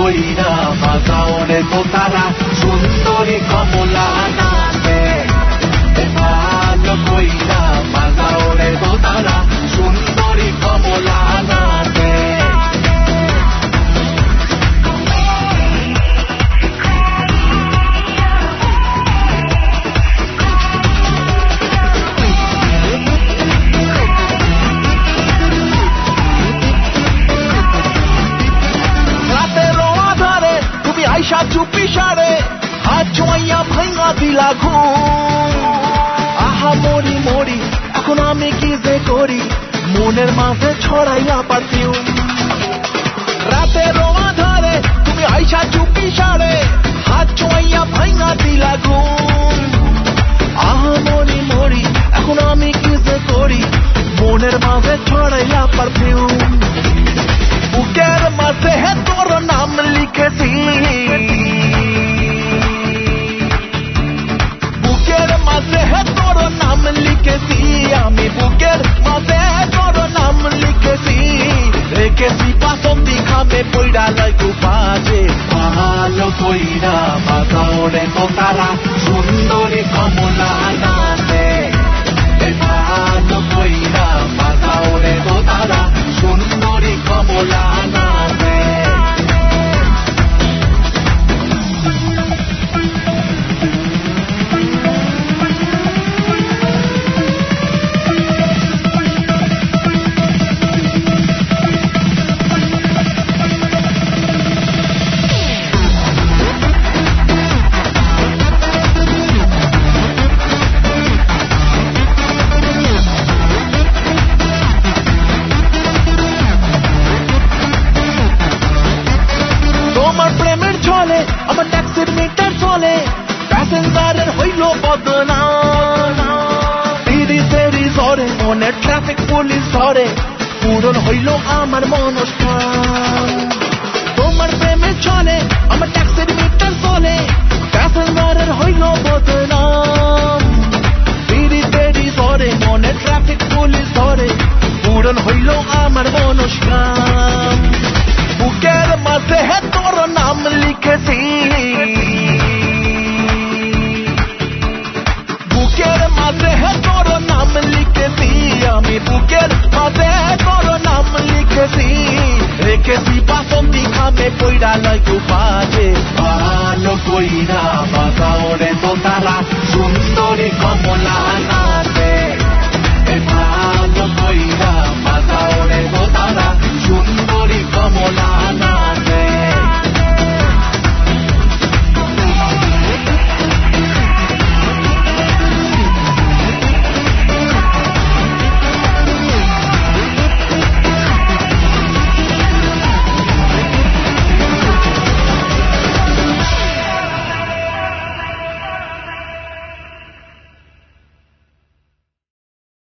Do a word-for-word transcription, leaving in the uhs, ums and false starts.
কইরা বাজাওরে দোতারা সুন্দরী কমলা নাচে ভালো কইরা বাজাওরে দোতারা সুন্দরী কমলা নাচে চুপি সারে হাত ছোঁয়া ভাঙা দিলা ঘুম আহা মরি মরি এখন আমি কি যে করি মনের মাঝে ছড়াইয়া পারফিউম রাতে রোয়া ধরে তুমি আইসা চুপি সারে হাত ছোঁয়া ভাঙা দিলা ঘুম আহা মরি মরি এখন আমি কি যে করি মনের মাঝে ছড়াইয়া পারফিউম বুকের মাঝে তোর নাম লিখেছি বুকের মাঝে তোর নাম লিখেছি আমি বুকের মাঝে তোর নাম লিখেছি রেখেছি বাসন্তী খামে পইড়া লাগু বাজে ভালো কইরা বাজাওরে দোতারা সুন্দরী কমলা নাচে ভালো কইরা বাজাওরে দোতারা সুন্দরী কমলা নাচে আমার ট্যাক্সির মিটার চলে প্যাসেঞ্জারের হইল বদনাম তিরি তেরি জরে মনে ট্রাফিক পুলিশ ধরে পূরণ হইল আমার মনস্কাম তোমার প্রেমে চলে আমার ট্যাক্সির মিটার চলে প্যাসেঞ্জারের হইল বদনাম তিরি তেরি জরে মনে ট্রাফিক পুলিশ ধরে পূরণ হইল আমার মনস্কাম বুকের মাঝে তোর নাম লিখেছি বুকের মাঝে তোর নাম লিখেছি আমি বুকের মাঝে তোর নাম লিখেছি রেখেছি বাসন্তী খামে পইড়া